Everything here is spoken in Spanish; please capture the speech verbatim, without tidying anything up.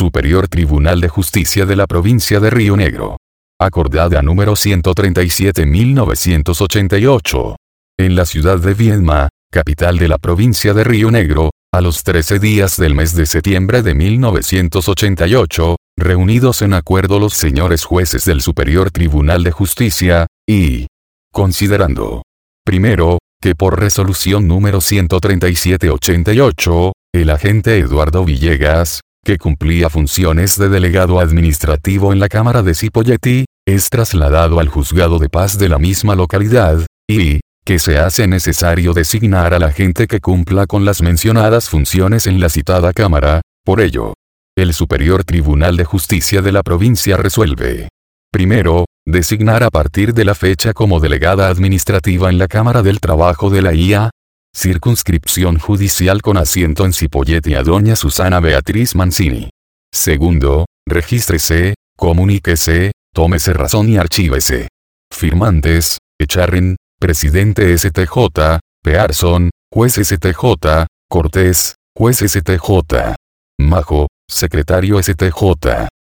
Superior Tribunal de Justicia de la Provincia de Río Negro. Acordada número ciento treinta y siete mil novecientos ochenta y ocho. En la ciudad de Viedma, capital de la provincia de Río Negro, a los trece días del mes de septiembre de mil novecientos ochenta y ocho, reunidos en acuerdo los señores jueces del Superior Tribunal de Justicia, y considerando, primero, que por resolución número ciento treinta y siete ochenta y ocho, el agente Eduardo Villegas, que cumplía funciones de delegado administrativo en la Cámara de Cipolletti, es trasladado al juzgado de paz de la misma localidad, y que se hace necesario designar al agente que cumpla con las mencionadas funciones en la citada Cámara. Por ello, el Superior Tribunal de Justicia de la provincia resuelve: primero, designar a partir de la fecha como delegada administrativa en la Cámara del Trabajo de la I A, circunscripción judicial con asiento en Cipolletti, a doña Susana Beatriz Mancini. Segundo, regístrese, comuníquese, tómese razón y archívese. Firmantes: Echarren, presidente S T J, Pearson, juez S T J, Cortés, juez S T J. Majo, secretario S T J.